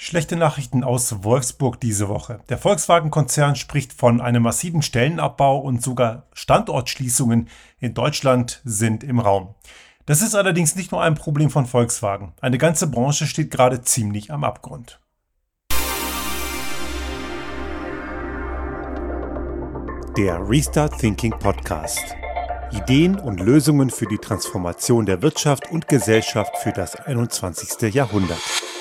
Schlechte Nachrichten aus Wolfsburg diese Woche. Der Volkswagen-Konzern spricht von einem massiven Stellenabbau und sogar Standortschließungen in Deutschland sind im Raum. Das ist allerdings nicht nur ein Problem von Volkswagen. Eine ganze Branche steht gerade ziemlich am Abgrund. Der Restart Thinking Podcast. Ideen und Lösungen für die Transformation der Wirtschaft und Gesellschaft für das 21. Jahrhundert.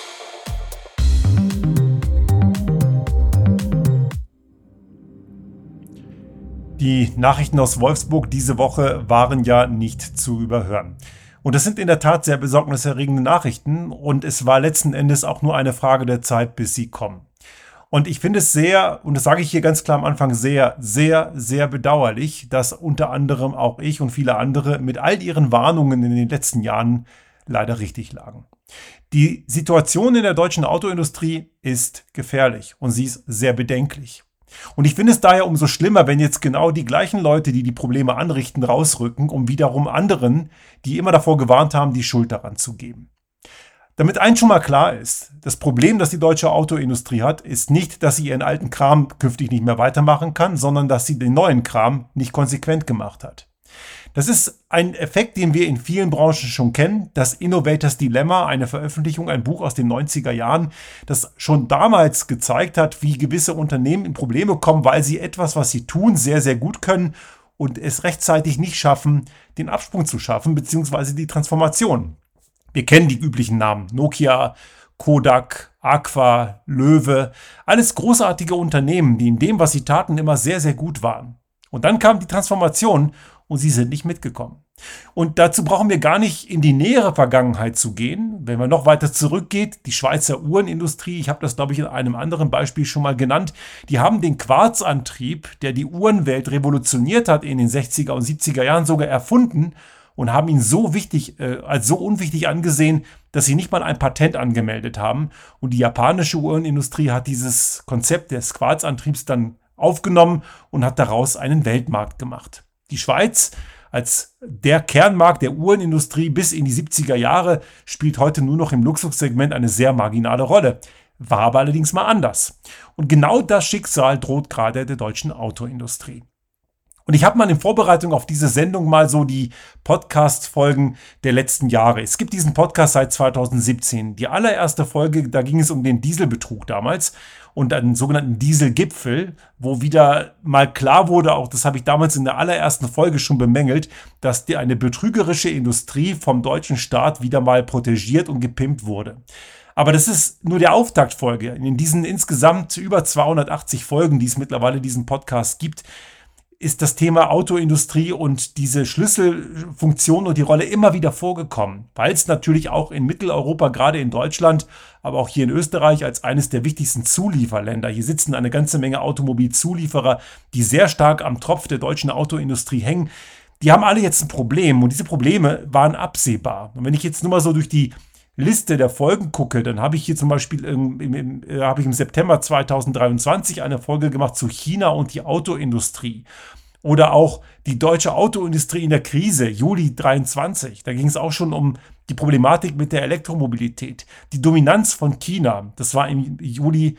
Die Nachrichten aus Wolfsburg diese Woche waren ja nicht zu überhören. Und das sind in der Tat sehr besorgniserregende Nachrichten und es war letzten Endes auch nur eine Frage der Zeit, bis sie kommen. Und ich finde es sehr, und das sage ich hier ganz klar am Anfang, sehr, sehr, sehr bedauerlich, dass unter anderem auch ich und viele andere mit all ihren Warnungen in den letzten Jahren leider richtig lagen. Die Situation in der deutschen Autoindustrie ist gefährlich und sie ist sehr bedenklich. Und ich finde es daher umso schlimmer, wenn jetzt genau die gleichen Leute, die die Probleme anrichten, rausrücken, um wiederum anderen, die immer davor gewarnt haben, die Schuld daran zu geben. Damit eins schon mal klar ist, das Problem, das die deutsche Autoindustrie hat, ist nicht, dass sie ihren alten Kram künftig nicht mehr weitermachen kann, sondern dass sie den neuen Kram nicht konsequent gemacht hat. Das ist ein Effekt, den wir in vielen Branchen schon kennen, das Innovators Dilemma, eine Veröffentlichung, ein Buch aus den 90er Jahren, das schon damals gezeigt hat, wie gewisse Unternehmen in Probleme kommen, weil sie etwas, was sie tun, sehr, sehr gut können und es rechtzeitig nicht schaffen, den Absprung zu schaffen, beziehungsweise die Transformation. Wir kennen die üblichen Namen, Nokia, Kodak, Aqua, Löwe, alles großartige Unternehmen, die in dem, was sie taten, immer sehr, sehr gut waren. Und dann kam die Transformation und sie sind nicht mitgekommen. Und dazu brauchen wir gar nicht in die nähere Vergangenheit zu gehen. Wenn man noch weiter zurückgeht, die Schweizer Uhrenindustrie, ich habe das, glaube ich, in einem anderen Beispiel schon mal genannt, die haben den Quarzantrieb, der die Uhrenwelt revolutioniert hat in den 60er und 70er Jahren, sogar erfunden und haben ihn so wichtig, als so unwichtig angesehen, dass sie nicht mal ein Patent angemeldet haben. Und die japanische Uhrenindustrie hat dieses Konzept des Quarzantriebs dann aufgenommen und hat daraus einen Weltmarkt gemacht. Die Schweiz als der Kernmarkt der Uhrenindustrie bis in die 70er Jahre spielt heute nur noch im Luxussegment eine sehr marginale Rolle. War aber allerdings mal anders. Und genau das Schicksal droht gerade der deutschen Autoindustrie. Und ich habe mal in Vorbereitung auf diese Sendung mal so die Podcast-Folgen der letzten Jahre. Es gibt diesen Podcast seit 2017. Die allererste Folge, da ging es um den Dieselbetrug damals und einen sogenannten Dieselgipfel, wo wieder mal klar wurde, auch das habe ich damals in der allerersten Folge schon bemängelt, dass eine betrügerische Industrie vom deutschen Staat wieder mal protegiert und gepimpt wurde. Aber das ist nur die Auftaktfolge. In diesen insgesamt über 280 Folgen, die es mittlerweile diesen Podcast gibt, ist das Thema Autoindustrie und diese Schlüsselfunktion und die Rolle immer wieder vorgekommen, weil es natürlich auch in Mitteleuropa, gerade in Deutschland, aber auch hier in Österreich als eines der wichtigsten Zulieferländer. Hier sitzen eine ganze Menge Automobilzulieferer, die sehr stark am Tropf der deutschen Autoindustrie hängen. Die haben alle jetzt ein Problem und diese Probleme waren absehbar. Und wenn ich jetzt nur mal so durch die Liste der Folgen gucke, dann habe ich hier zum Beispiel im September 2023 eine Folge gemacht zu China und die Autoindustrie. Oder auch die deutsche Autoindustrie in der Krise, Juli 23. Da ging es auch schon um die Problematik mit der Elektromobilität. Die Dominanz von China, das war im Juli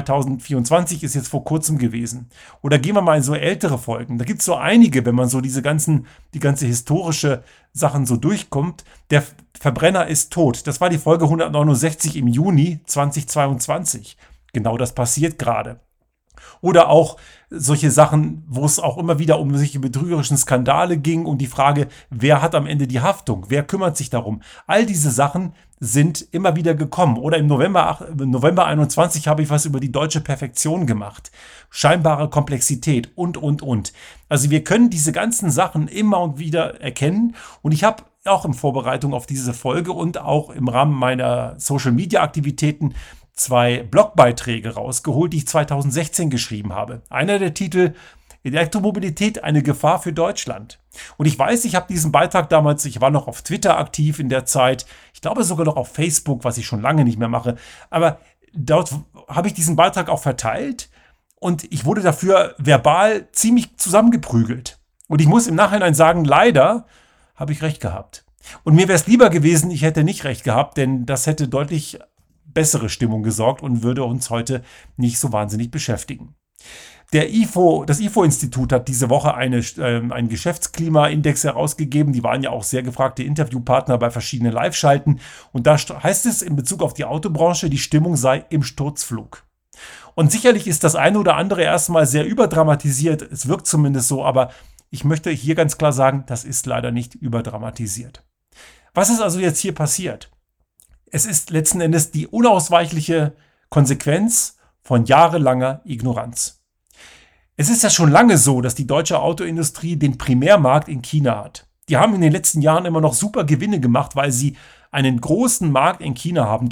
2024, ist jetzt vor kurzem gewesen. Oder gehen wir mal in so ältere Folgen. Da gibt es so einige, wenn man so die ganze historische Sachen so durchkommt. Der Verbrenner ist tot. Das war die Folge 169 im Juni 2022. Genau das passiert gerade. Oder auch solche Sachen, wo es auch immer wieder um solche betrügerischen Skandale ging und die Frage, wer hat am Ende die Haftung, wer kümmert sich darum. All diese Sachen sind immer wieder gekommen. Oder im November 21 habe ich was über die deutsche Perfektion gemacht. Scheinbare Komplexität und. Also wir können diese ganzen Sachen immer und wieder erkennen und ich habe auch in Vorbereitung auf diese Folge und auch im Rahmen meiner Social-Media-Aktivitäten 2 Blogbeiträge rausgeholt, die ich 2016 geschrieben habe. Einer der Titel: Elektromobilität, eine Gefahr für Deutschland. Und ich weiß, ich habe diesen Beitrag damals, ich war noch auf Twitter aktiv in der Zeit, ich glaube sogar noch auf Facebook, was ich schon lange nicht mehr mache, aber dort habe ich diesen Beitrag auch verteilt und ich wurde dafür verbal ziemlich zusammengeprügelt. Und ich muss im Nachhinein sagen, leider habe ich recht gehabt. Und mir wäre es lieber gewesen, ich hätte nicht recht gehabt, denn das hätte deutlich bessere Stimmung gesorgt und würde uns heute nicht so wahnsinnig beschäftigen. Das IFO-Institut hat diese Woche einen Geschäftsklimaindex herausgegeben. Die waren ja auch sehr gefragte Interviewpartner bei verschiedenen Live-Schalten. Und da heißt es in Bezug auf die Autobranche, die Stimmung sei im Sturzflug. Und sicherlich ist das eine oder andere erstmal sehr überdramatisiert. Es wirkt zumindest so, aber ich möchte hier ganz klar sagen, das ist leider nicht überdramatisiert. Was ist also jetzt hier passiert? Es ist letzten Endes die unausweichliche Konsequenz von jahrelanger Ignoranz. Es ist ja schon lange so, dass die deutsche Autoindustrie den Primärmarkt in China hat. Die haben in den letzten Jahren immer noch super Gewinne gemacht, weil sie einen großen Markt in China haben.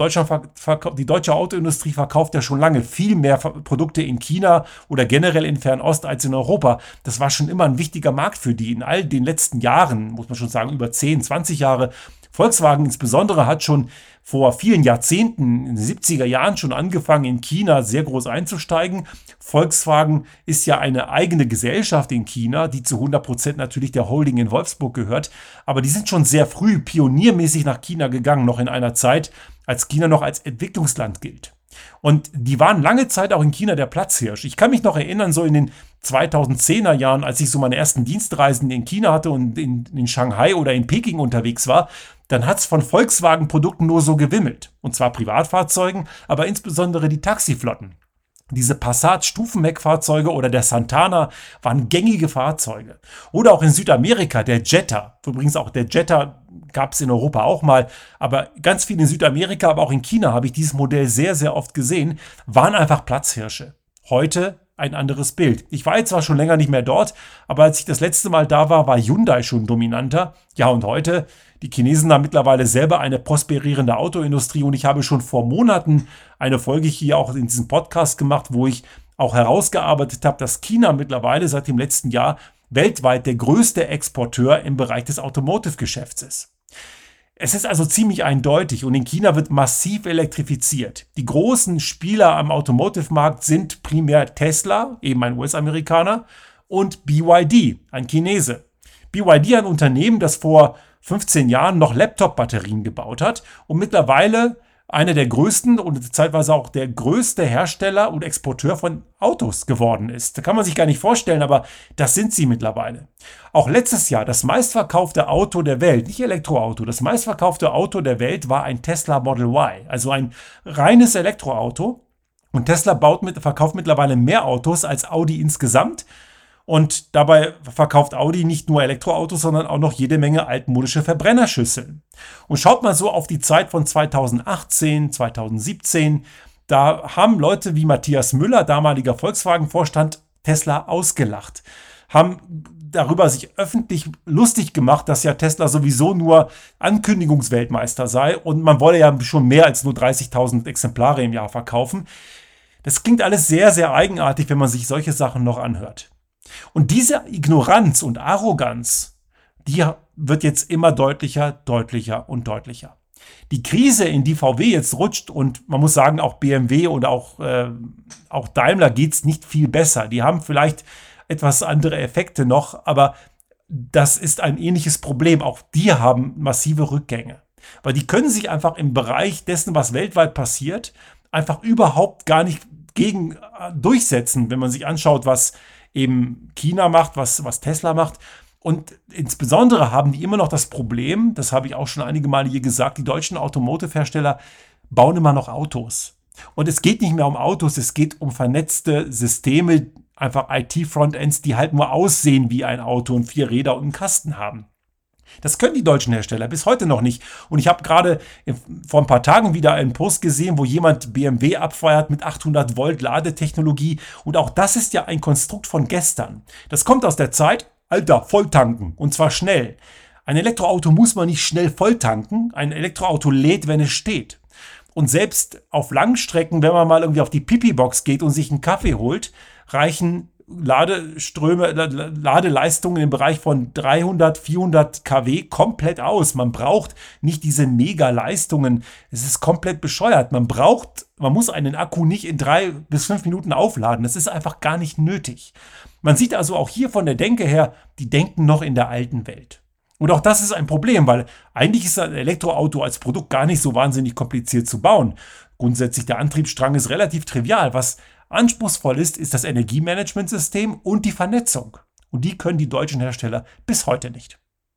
Die deutsche Autoindustrie verkauft ja schon lange viel mehr Produkte in China oder generell in Fernost als in Europa. Das war schon immer ein wichtiger Markt für die. In all den letzten Jahren, muss man schon sagen, über 10, 20 Jahre. Volkswagen insbesondere hat schon vor vielen Jahrzehnten, in den 70er Jahren schon angefangen, in China sehr groß einzusteigen. Volkswagen ist ja eine eigene Gesellschaft in China, die zu 100% natürlich der Holding in Wolfsburg gehört. Aber die sind schon sehr früh pioniermäßig nach China gegangen, noch in einer Zeit, als China noch als Entwicklungsland gilt. Und die waren lange Zeit auch in China der Platzhirsch. Ich kann mich noch erinnern, so in den 2010er Jahren, als ich so meine ersten Dienstreisen in China hatte und in Shanghai oder in Peking unterwegs war, dann hat es von Volkswagen-Produkten nur so gewimmelt. Und zwar Privatfahrzeugen, aber insbesondere die Taxiflotten. Diese Passat-Stufenheckfahrzeuge oder der Santana waren gängige Fahrzeuge. Oder auch in Südamerika der Jetta. Übrigens auch der Jetta gab es in Europa auch mal. Aber ganz viel in Südamerika, aber auch in China habe ich dieses Modell sehr, sehr oft gesehen. Waren einfach Platzhirsche. Heute ein anderes Bild. Ich war jetzt zwar schon länger nicht mehr dort, aber als ich das letzte Mal da war, war Hyundai schon dominanter. Ja, und heute, die Chinesen haben mittlerweile selber eine prosperierende Autoindustrie und ich habe schon vor Monaten eine Folge hier auch in diesem Podcast gemacht, wo ich auch herausgearbeitet habe, dass China mittlerweile seit dem letzten Jahr weltweit der größte Exporteur im Bereich des Automotive-Geschäfts ist. Es ist also ziemlich eindeutig und in China wird massiv elektrifiziert. Die großen Spieler am Automotive-Markt sind primär Tesla, eben ein US-Amerikaner, und BYD, ein Chinese. BYD, ein Unternehmen, das vor 15 Jahren noch Laptop-Batterien gebaut hat und mittlerweile einer der größten und zeitweise auch der größte Hersteller und Exporteur von Autos geworden ist. Da kann man sich gar nicht vorstellen, aber das sind sie mittlerweile. Auch letztes Jahr das meistverkaufte Auto der Welt, nicht Elektroauto, das meistverkaufte Auto der Welt war ein Tesla Model Y, also ein reines Elektroauto. Und Tesla verkauft mittlerweile mehr Autos als Audi insgesamt. Und dabei verkauft Audi nicht nur Elektroautos, sondern auch noch jede Menge altmodische Verbrennerschüsseln. Und schaut mal so auf die Zeit von 2018, 2017. Da haben Leute wie Matthias Müller, damaliger Volkswagen-Vorstand, Tesla ausgelacht. Haben darüber sich öffentlich lustig gemacht, dass ja Tesla sowieso nur Ankündigungsweltmeister sei. Und man wolle ja schon mehr als nur 30.000 Exemplare im Jahr verkaufen. Das klingt alles sehr, sehr eigenartig, wenn man sich solche Sachen noch anhört. Und diese Ignoranz und Arroganz, die wird jetzt immer deutlicher, deutlicher und deutlicher. Die Krise, in die VW jetzt rutscht und man muss sagen, auch BMW oder auch Daimler geht's nicht viel besser. Die haben vielleicht etwas andere Effekte noch, aber das ist ein ähnliches Problem. Auch die haben massive Rückgänge, weil die können sich einfach im Bereich dessen, was weltweit passiert, einfach überhaupt gar nicht gegen durchsetzen, wenn man sich anschaut, was eben China macht, was Tesla macht. Und insbesondere haben die immer noch das Problem, das habe ich auch schon einige Male hier gesagt, die deutschen Automotive-Hersteller bauen immer noch Autos. Und es geht nicht mehr um Autos, es geht um vernetzte Systeme, einfach IT-Frontends, die halt nur aussehen wie ein Auto und 4 Räder und einen Kasten haben. Das können die deutschen Hersteller bis heute noch nicht. Und ich habe gerade vor ein paar Tagen wieder einen Post gesehen, wo jemand BMW abfeuert mit 800 Volt Ladetechnologie. Und auch das ist ja ein Konstrukt von gestern. Das kommt aus der Zeit, Alter, volltanken. Und zwar schnell. Ein Elektroauto muss man nicht schnell volltanken. Ein Elektroauto lädt, wenn es steht. Und selbst auf Langstrecken, wenn man mal irgendwie auf die Pipi-Box geht und sich einen Kaffee holt, reichen Ladeleistungen im Bereich von 300, 400 kW komplett aus. Man braucht nicht diese Mega-Leistungen. Es ist komplett bescheuert. Man muss einen Akku nicht in 3 bis 5 Minuten aufladen. Das ist einfach gar nicht nötig. Man sieht also auch hier von der Denke her, die denken noch in der alten Welt. Und auch das ist ein Problem, weil eigentlich ist ein Elektroauto als Produkt gar nicht so wahnsinnig kompliziert zu bauen. Grundsätzlich der Antriebsstrang ist relativ trivial. Was anspruchsvoll ist, ist das Energiemanagementsystem und die Vernetzung. Und die können die deutschen Hersteller bis heute nicht.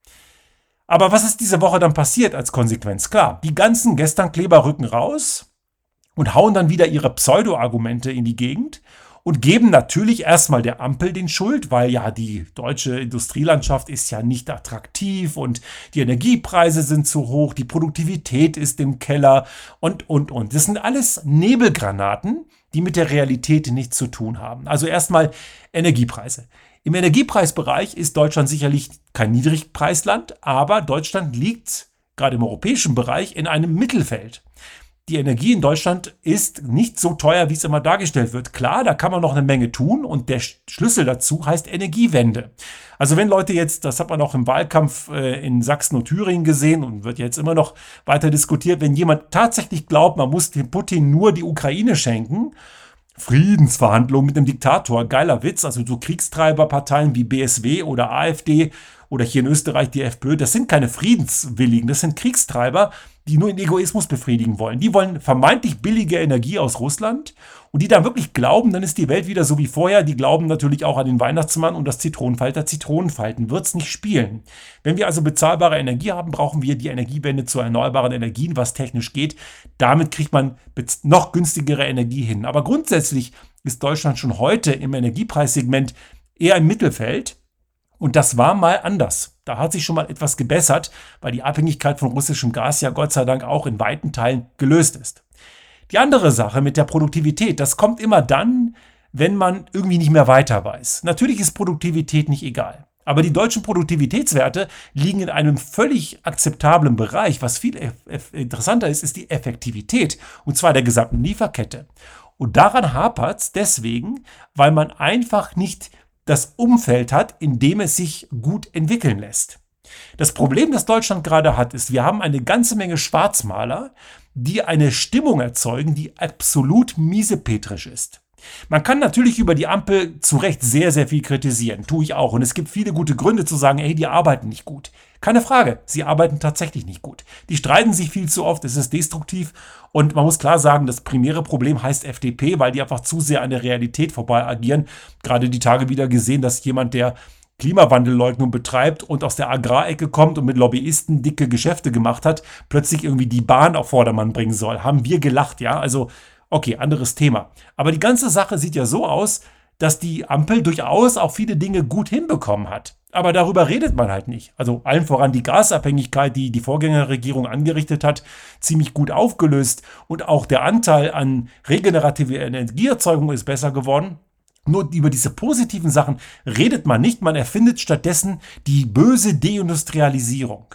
Aber was ist diese Woche dann passiert als Konsequenz? Klar, die ganzen Gesternkleber rücken raus und hauen dann wieder ihre Pseudo-Argumente in die Gegend und geben natürlich erstmal der Ampel den Schuld, weil ja die deutsche Industrielandschaft ist ja nicht attraktiv und die Energiepreise sind zu hoch, die Produktivität ist im Keller und. Das sind alles Nebelgranaten, die mit der Realität nichts zu tun haben. Also erstmal Energiepreise. Im Energiepreisbereich ist Deutschland sicherlich kein Niedrigpreisland, aber Deutschland liegt gerade im europäischen Bereich in einem Mittelfeld. Die Energie in Deutschland ist nicht so teuer, wie es immer dargestellt wird. Klar, da kann man noch eine Menge tun und der Schlüssel dazu heißt Energiewende. Also wenn Leute jetzt, das hat man auch im Wahlkampf in Sachsen und Thüringen gesehen und wird jetzt immer noch weiter diskutiert, wenn jemand tatsächlich glaubt, man muss dem Putin nur die Ukraine schenken, Friedensverhandlungen mit einem Diktator, geiler Witz, also so Kriegstreiberparteien wie BSW oder AfD oder hier in Österreich die FPÖ, das sind keine Friedenswilligen, das sind Kriegstreiber, die nur den Egoismus befriedigen wollen. Die wollen vermeintlich billige Energie aus Russland und die dann wirklich glauben, dann ist die Welt wieder so wie vorher. Die glauben natürlich auch an den Weihnachtsmann und das Zitronenfalter Zitronenfalten wird es nicht spielen. Wenn wir also bezahlbare Energie haben, brauchen wir die Energiewende zu erneuerbaren Energien, was technisch geht. Damit kriegt man noch günstigere Energie hin. Aber grundsätzlich ist Deutschland schon heute im Energiepreissegment eher im Mittelfeld. Und das war mal anders. Da hat sich schon mal etwas gebessert, weil die Abhängigkeit von russischem Gas ja Gott sei Dank auch in weiten Teilen gelöst ist. Die andere Sache mit der Produktivität, das kommt immer dann, wenn man irgendwie nicht mehr weiter weiß. Natürlich ist Produktivität nicht egal. Aber die deutschen Produktivitätswerte liegen in einem völlig akzeptablen Bereich. Was viel interessanter ist, ist die Effektivität. Und zwar der gesamten Lieferkette. Und daran hapert es deswegen, weil man einfach nicht das Umfeld hat, in dem es sich gut entwickeln lässt. Das Problem, das Deutschland gerade hat, ist, wir haben eine ganze Menge Schwarzmaler, die eine Stimmung erzeugen, die absolut miesepetrisch ist. Man kann natürlich über die Ampel zu Recht sehr, sehr viel kritisieren. Tue ich auch. Und es gibt viele gute Gründe zu sagen, hey, die arbeiten nicht gut. Keine Frage, sie arbeiten tatsächlich nicht gut. Die streiten sich viel zu oft, es ist destruktiv. Und man muss klar sagen, das primäre Problem heißt FDP, weil die einfach zu sehr an der Realität vorbei agieren. Gerade die Tage wieder gesehen, dass jemand, der Klimawandelleugnung betreibt und aus der Agrarecke kommt und mit Lobbyisten dicke Geschäfte gemacht hat, plötzlich irgendwie die Bahn auf Vordermann bringen soll. Haben wir gelacht, ja? Also, okay, anderes Thema. Aber die ganze Sache sieht ja so aus, dass die Ampel durchaus auch viele Dinge gut hinbekommen hat. Aber darüber redet man halt nicht. Also allen voran die Gasabhängigkeit, die die Vorgängerregierung angerichtet hat, ziemlich gut aufgelöst. Und auch der Anteil an regenerativer Energieerzeugung ist besser geworden. Nur über diese positiven Sachen redet man nicht. Man erfindet stattdessen die böse Deindustrialisierung.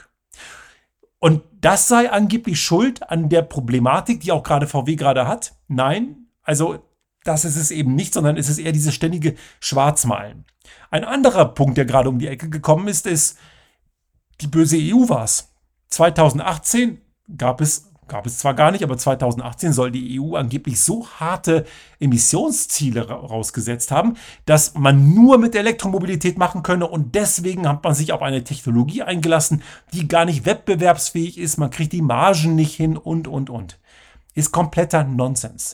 Und das sei angeblich schuld an der Problematik, die auch gerade VW gerade hat. Nein, also das ist es eben nicht, sondern es ist eher dieses ständige Schwarzmalen. Ein anderer Punkt, der gerade um die Ecke gekommen ist, die böse EU war es. 2018 gab es zwar gar nicht, aber 2018 soll die EU angeblich so harte Emissionsziele rausgesetzt haben, dass man nur mit Elektromobilität machen könne und deswegen hat man sich auf eine Technologie eingelassen, die gar nicht wettbewerbsfähig ist, man kriegt die Margen nicht hin und. Ist kompletter Nonsens.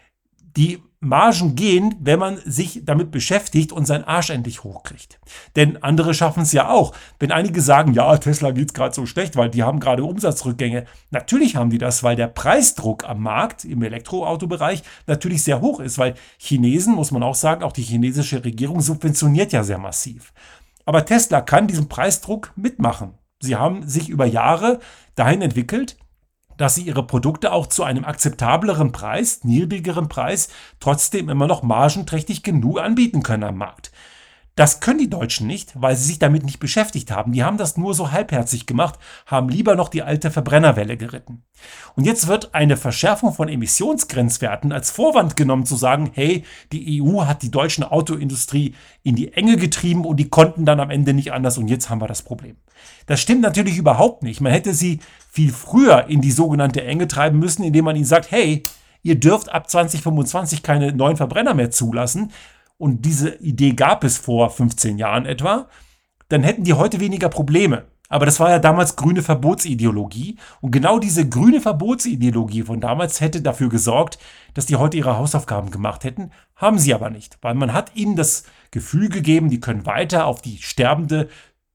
Die Margen gehen, wenn man sich damit beschäftigt und seinen Arsch endlich hochkriegt. Denn andere schaffen es ja auch. Wenn einige sagen, ja, Tesla geht's gerade so schlecht, weil die haben gerade Umsatzrückgänge. Natürlich haben die das, weil der Preisdruck am Markt im Elektroautobereich natürlich sehr hoch ist, weil Chinesen, muss man auch sagen, auch die chinesische Regierung subventioniert ja sehr massiv. Aber Tesla kann diesen Preisdruck mitmachen. Sie haben sich über Jahre dahin entwickelt, dass sie ihre Produkte auch zu einem akzeptableren Preis, niedrigeren Preis, trotzdem immer noch margenträchtig genug anbieten können am Markt. Das können die Deutschen nicht, weil sie sich damit nicht beschäftigt haben. Die haben das nur so halbherzig gemacht, haben lieber noch die alte Verbrennerwelle geritten. Und jetzt wird eine Verschärfung von Emissionsgrenzwerten als Vorwand genommen, zu sagen, hey, die EU hat die deutsche Autoindustrie in die Enge getrieben und die konnten dann am Ende nicht anders und jetzt haben wir das Problem. Das stimmt natürlich überhaupt nicht. Man hätte sie viel früher in die sogenannte Enge treiben müssen, indem man ihnen sagt, hey, ihr dürft ab 2025 keine neuen Verbrenner mehr zulassen. Und diese Idee gab es vor 15 Jahren etwa, dann hätten die heute weniger Probleme. Aber das war ja damals grüne Verbotsideologie. Und genau diese grüne Verbotsideologie von damals hätte dafür gesorgt, dass die heute ihre Hausaufgaben gemacht hätten. Haben sie aber nicht, weil man hat ihnen das Gefühl gegeben, die können weiter auf die sterbende,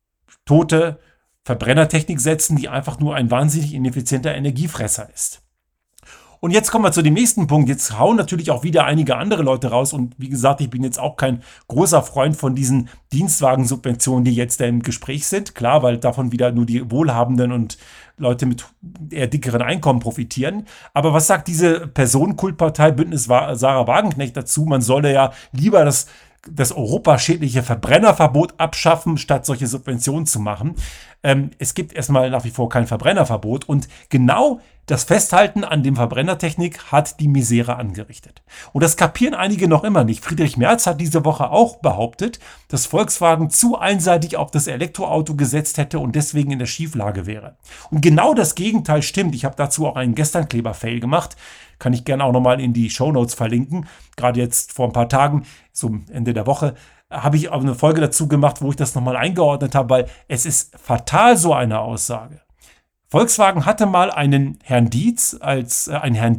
tote Verbrennertechnik setzen, die einfach nur ein wahnsinnig ineffizienter Energiefresser ist. Und jetzt kommen wir zu dem nächsten Punkt. Jetzt hauen natürlich auch wieder einige andere Leute raus. Und wie gesagt, ich bin jetzt auch kein großer Freund von diesen Dienstwagensubventionen, die jetzt da im Gespräch sind. Klar, weil davon wieder nur die Wohlhabenden und Leute mit eher dickeren Einkommen profitieren. Aber was sagt diese Personenkultpartei Bündnis Sarah Wagenknecht dazu? Man solle ja lieber das europaschädliche Verbrennerverbot abschaffen, statt solche Subventionen zu machen. Es gibt erstmal nach wie vor kein Verbrennerverbot und genau das Festhalten an dem Verbrennertechnik hat die Misere angerichtet. Und das kapieren einige noch immer nicht. Friedrich Merz hat diese Woche auch behauptet, dass Volkswagen zu einseitig auf das Elektroauto gesetzt hätte und deswegen in der Schieflage wäre. Und genau das Gegenteil stimmt. Ich habe dazu auch einen Gestern-Kleber-Fail gemacht. Kann ich gerne auch nochmal in die Shownotes verlinken. Gerade jetzt vor ein paar Tagen, zum Ende der Woche, habe ich auch eine Folge dazu gemacht, wo ich das nochmal eingeordnet habe, weil es ist fatal, so eine Aussage. Volkswagen hatte mal einen Herrn Dietz als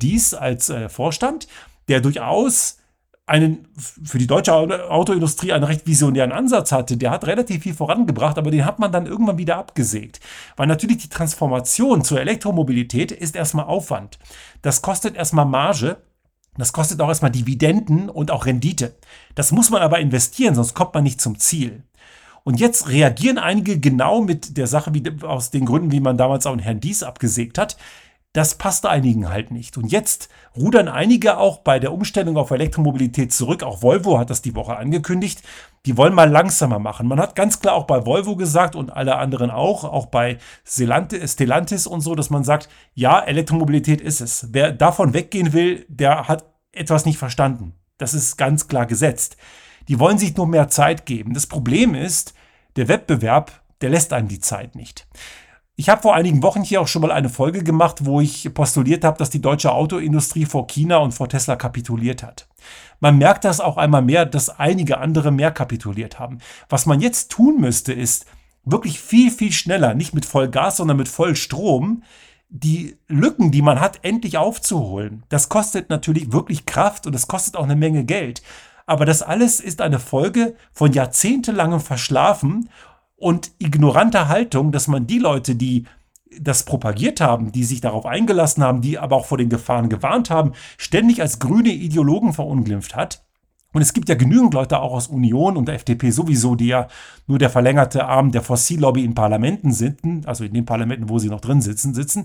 Vorstand, der durchaus für die deutsche Autoindustrie einen recht visionären Ansatz hatte. Der hat relativ viel vorangebracht, aber den hat man dann irgendwann wieder abgesägt. Weil natürlich die Transformation zur Elektromobilität ist erstmal Aufwand. Das kostet erstmal Marge. Das kostet auch erstmal Dividenden und auch Rendite. Das muss man aber investieren, sonst kommt man nicht zum Ziel. Und jetzt reagieren einige genau mit der Sache, aus den Gründen, wie man damals auch einen Herrn Dietz abgesägt hat. Das passte einigen halt nicht. Und jetzt rudern einige auch bei der Umstellung auf Elektromobilität zurück. Auch Volvo hat das die Woche angekündigt. Die wollen mal langsamer machen. Man hat ganz klar auch bei Volvo gesagt und alle anderen auch bei Stellantis und so, dass man sagt, ja, Elektromobilität ist es. Wer davon weggehen will, der hat etwas nicht verstanden. Das ist ganz klar gesetzt. Die wollen sich nur mehr Zeit geben. Das Problem ist, der Wettbewerb, der lässt einem die Zeit nicht. Ich habe vor einigen Wochen hier auch schon mal eine Folge gemacht, wo ich postuliert habe, dass die deutsche Autoindustrie vor China und vor Tesla kapituliert hat. Man merkt das auch einmal mehr, dass einige andere mehr kapituliert haben. Was man jetzt tun müsste, ist wirklich viel, viel schneller, nicht mit Vollgas, sondern mit Vollstrom, die Lücken, die man hat, endlich aufzuholen. Das kostet natürlich wirklich Kraft und es kostet auch eine Menge Geld. Aber das alles ist eine Folge von jahrzehntelangem Verschlafen und ignoranter Haltung, dass man die Leute, die das propagiert haben, die sich darauf eingelassen haben, die aber auch vor den Gefahren gewarnt haben, ständig als grüne Ideologen verunglimpft hat. Und es gibt ja genügend Leute auch aus Union und der FDP sowieso, die ja nur der verlängerte Arm der Fossillobby in Parlamenten sind, also in den Parlamenten, wo sie noch drin sitzen.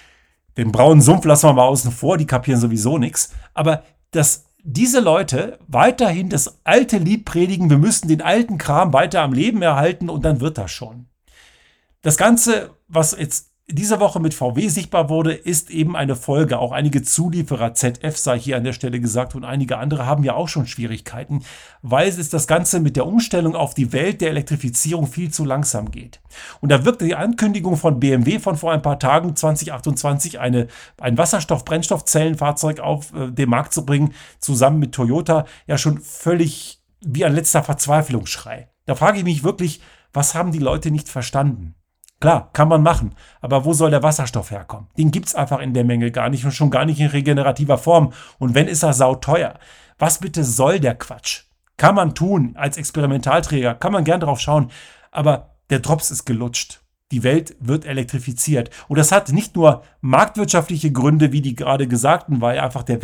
Den braunen Sumpf lassen wir mal außen vor, die kapieren sowieso nichts. Aber diese Leute weiterhin das alte Lied predigen, wir müssen den alten Kram weiter am Leben erhalten und dann wird das schon. Das Ganze, was jetzt diese Woche mit VW sichtbar wurde, ist eben eine Folge. Auch einige Zulieferer, ZF sei hier an der Stelle gesagt, und einige andere haben ja auch schon Schwierigkeiten, weil es das Ganze mit der Umstellung auf die Welt der Elektrifizierung viel zu langsam geht. Und da wirkte die Ankündigung von BMW von vor ein paar Tagen, 2028, ein Wasserstoff-Brennstoffzellenfahrzeug auf den Markt zu bringen, zusammen mit Toyota, ja schon völlig wie ein letzter Verzweiflungsschrei. Da frage ich mich wirklich, was haben die Leute nicht verstanden? Klar, kann man machen, aber wo soll der Wasserstoff herkommen? Den gibt's einfach in der Menge gar nicht und schon gar nicht in regenerativer Form. Und wenn, ist er sauteuer. Was bitte soll der Quatsch? Kann man tun als Experimentalträger, kann man gern drauf schauen, aber der Drops ist gelutscht. Die Welt wird elektrifiziert. Und das hat nicht nur marktwirtschaftliche Gründe, wie die gerade gesagten, weil einfach der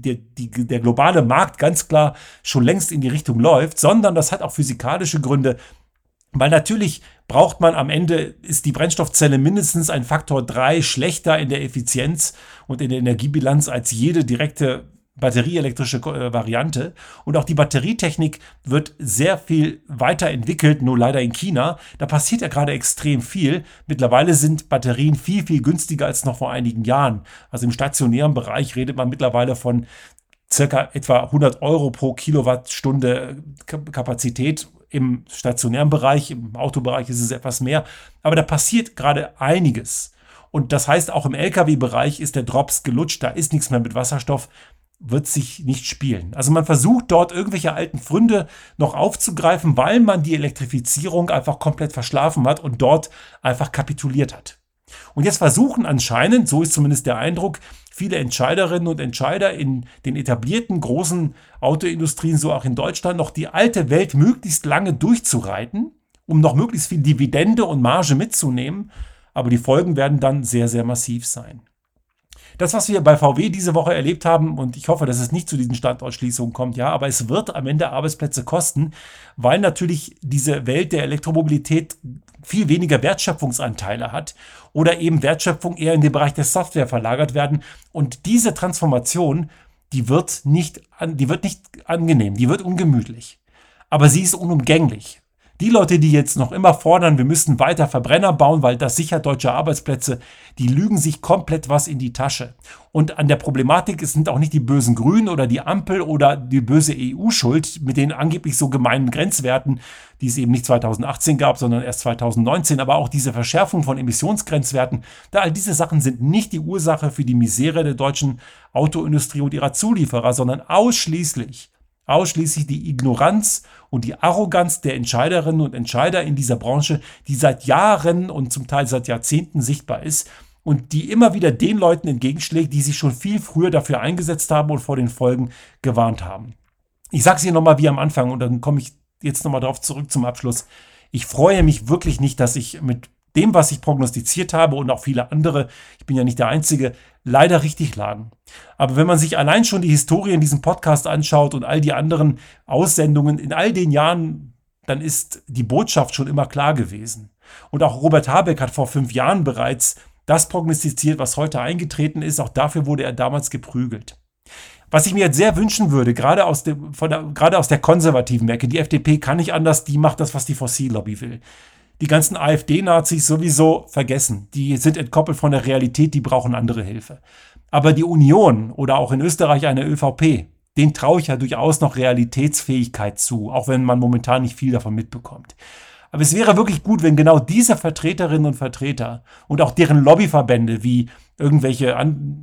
globale Markt ganz klar schon längst in die Richtung läuft, sondern das hat auch physikalische Gründe. Weil natürlich braucht man am Ende, ist die Brennstoffzelle mindestens ein Faktor 3 schlechter in der Effizienz und in der Energiebilanz als jede direkte batterieelektrische Variante. Und auch die Batterietechnik wird sehr viel weiterentwickelt, nur leider in China. Da passiert ja gerade extrem viel. Mittlerweile sind Batterien viel, viel günstiger als noch vor einigen Jahren. Also im stationären Bereich redet man mittlerweile von circa etwa 100 Euro pro Kilowattstunde Kapazität. Im stationären Bereich, im Autobereich ist es etwas mehr. Aber da passiert gerade einiges. Und das heißt, auch im Lkw-Bereich ist der Drops gelutscht. Da ist nichts mehr mit Wasserstoff. wird sich nicht spielen. Also man versucht dort irgendwelche alten Pfründe noch aufzugreifen, weil man die Elektrifizierung einfach komplett verschlafen hat und dort einfach kapituliert hat. Und jetzt versuchen anscheinend, so ist zumindest der Eindruck, viele Entscheiderinnen und Entscheider in den etablierten großen Autoindustrien, so auch in Deutschland, noch die alte Welt möglichst lange durchzureiten, um noch möglichst viel Dividende und Marge mitzunehmen. Aber die Folgen werden dann sehr, sehr massiv sein. Das, was wir bei VW diese Woche erlebt haben, und ich hoffe, dass es nicht zu diesen Standortschließungen kommt, ja, aber es wird am Ende Arbeitsplätze kosten, weil natürlich diese Welt der Elektromobilität viel weniger Wertschöpfungsanteile hat oder eben Wertschöpfung eher in den Bereich der Software verlagert werden. Und diese Transformation, die wird nicht angenehm, die wird ungemütlich. Aber sie ist unumgänglich. Die Leute, die jetzt noch immer fordern, wir müssten weiter Verbrenner bauen, weil das sichert deutsche Arbeitsplätze, die lügen sich komplett was in die Tasche. Und an der Problematik sind auch nicht die bösen Grünen oder die Ampel oder die böse EU schuld mit den angeblich so gemeinen Grenzwerten, die es eben nicht 2018 gab, sondern erst 2019. Aber auch diese Verschärfung von Emissionsgrenzwerten, da all diese Sachen sind nicht die Ursache für die Misere der deutschen Autoindustrie und ihrer Zulieferer, sondern ausschließlich die Ignoranz und die Arroganz der Entscheiderinnen und Entscheider in dieser Branche, die seit Jahren und zum Teil seit Jahrzehnten sichtbar ist und die immer wieder den Leuten entgegenschlägt, die sich schon viel früher dafür eingesetzt haben und vor den Folgen gewarnt haben. Ich sage es hier nochmal wie am Anfang und dann komme ich jetzt nochmal darauf zurück zum Abschluss. Ich freue mich wirklich nicht, dass ich mit dem, was ich prognostiziert habe und auch viele andere, ich bin ja nicht der Einzige, leider richtig lagen. Aber wenn man sich allein schon die Historie in diesem Podcast anschaut und all die anderen Aussendungen in all den Jahren, dann ist die Botschaft schon immer klar gewesen. Und auch Robert Habeck hat vor 5 Jahren bereits das prognostiziert, was heute eingetreten ist. Auch dafür wurde er damals geprügelt. Was ich mir jetzt sehr wünschen würde, gerade aus der konservativen Ecke, die FDP kann nicht anders, die macht das, was die Fossillobby will. Die ganzen AfD-Nazis sowieso vergessen. Die sind entkoppelt von der Realität, die brauchen andere Hilfe. Aber die Union oder auch in Österreich eine ÖVP, denen traue ich ja durchaus noch Realitätsfähigkeit zu, auch wenn man momentan nicht viel davon mitbekommt. Aber es wäre wirklich gut, wenn genau diese Vertreterinnen und Vertreter und auch deren Lobbyverbände wie irgendwelche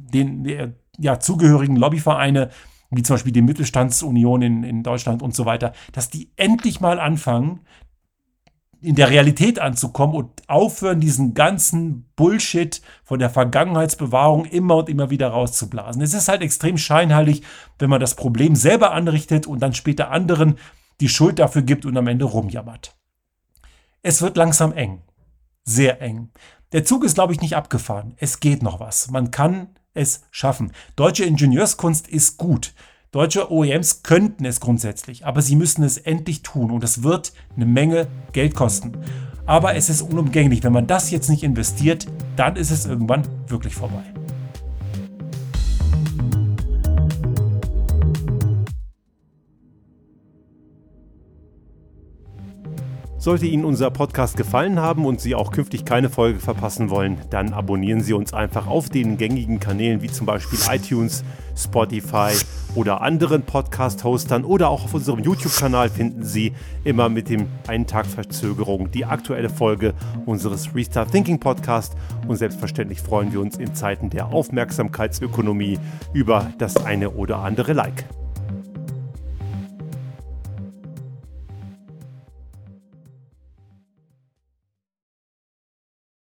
zugehörigen Lobbyvereine, wie zum Beispiel die Mittelstandsunion in Deutschland und so weiter, dass die endlich mal anfangen, in der Realität anzukommen und aufhören, diesen ganzen Bullshit von der Vergangenheitsbewahrung immer und immer wieder rauszublasen. Es ist halt extrem scheinheilig, wenn man das Problem selber anrichtet und dann später anderen die Schuld dafür gibt und am Ende rumjammert. Es wird langsam eng. Sehr eng. Der Zug ist, glaube ich, nicht abgefahren. Es geht noch was. Man kann es schaffen. Deutsche Ingenieurskunst ist gut. Deutsche OEMs könnten es grundsätzlich, aber sie müssen es endlich tun und es wird eine Menge Geld kosten. Aber es ist unumgänglich. Wenn man das jetzt nicht investiert, dann ist es irgendwann wirklich vorbei. Sollte Ihnen unser Podcast gefallen haben und Sie auch künftig keine Folge verpassen wollen, dann abonnieren Sie uns einfach auf den gängigen Kanälen wie zum Beispiel iTunes, Spotify oder anderen Podcast-Hostern oder auch auf unserem YouTube-Kanal finden Sie immer mit dem einen Tag Verzögerung die aktuelle Folge unseres Restart Thinking Podcast und selbstverständlich freuen wir uns in Zeiten der Aufmerksamkeitsökonomie über das eine oder andere Like.